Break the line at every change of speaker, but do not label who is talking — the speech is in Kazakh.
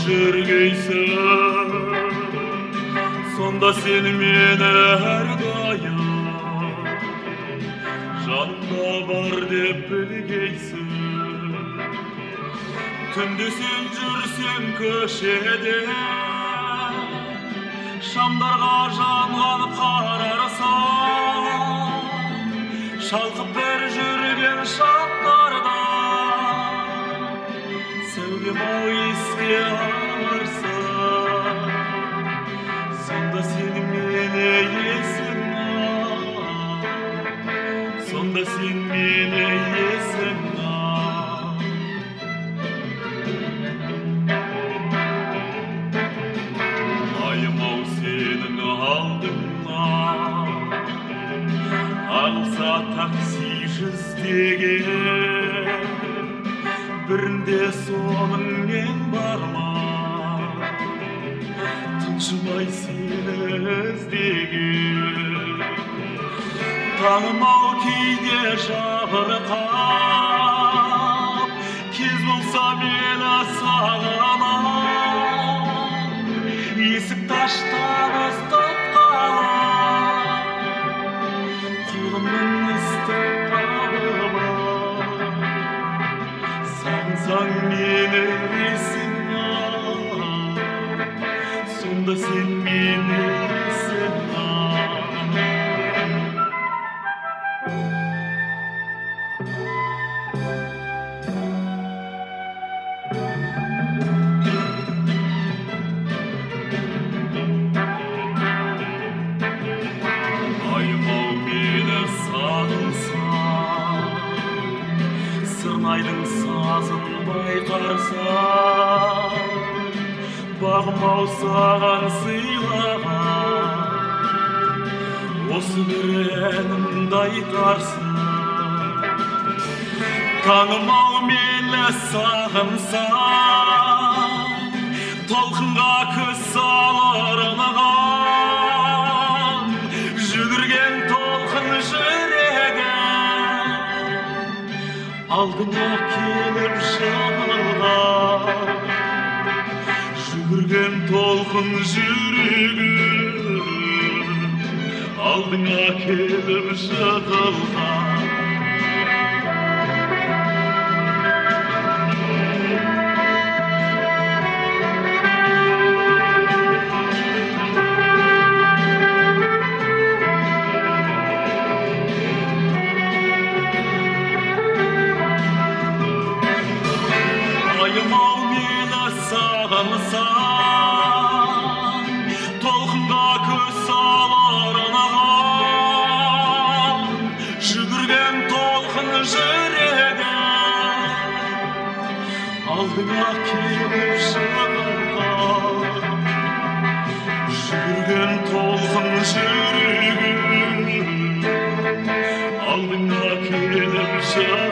жүргейсің, сонда сен мені әрдайым жанымда бар деп білгейсің. Түнде сен жүрсең көшеде, шамдарға жанған қарарсың, шалқып бір жүрген шақтарда сәулем-ау еске аларсың. Сонда сен мені есің-ау, сонда сен мені есің-ау. Айым-ау сенің алдыңнан ағылса такси жүздеген, бірінде соның мен бармын, тыншымай сені іздеген. Таңым-ау кейде жабырқап, кез болса мені сағынам, есік таштан ыстық қалам, қолымның ыстық табыма. Сағынсаң мені есің-ау, сонда сен мені есің-ау. Айым-ау мені сағынсаң, сырнайдың сазын байқарсаң, бағым-ау саған сыйлаған осы бір әнімді айтарсың. Таңым-ау мені сағынсаң, толқынға көз салырынған, жүгірген толқын жүрегім алдыңа келіп жығылған. Жүгірген толқын жүрегім алдыңа келіп жығылған. Айым-ау мені сағынсаң, толқынға көз салырынған, жүгірген толқын жүрегім алдыңа келіп жығылған. Жүгірген толқын жүрегім алдыңа келіп жығылған.